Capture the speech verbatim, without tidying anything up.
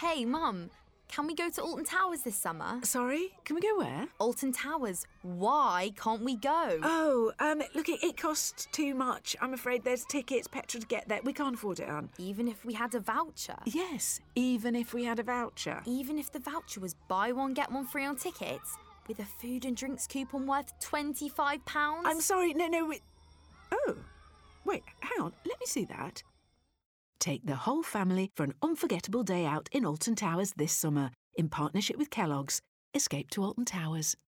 Hey, Mum, can we go to Alton Towers this summer? Sorry, can we go where? Alton Towers. Why can't we go? Oh, um, look, it, it costs too much. I'm afraid there's tickets, petrol to get there. We can't afford it, Anne. Even if we had a voucher? Yes, even if we had a voucher. Even if the voucher was buy one, get one free on tickets? With a food and drinks coupon worth twenty-five pounds? I'm sorry, no, no, we... Oh, wait, hang on, let me see that. Take the whole family for an unforgettable day out in Alton Towers this summer in partnership with Kellogg's. Escape to Alton Towers.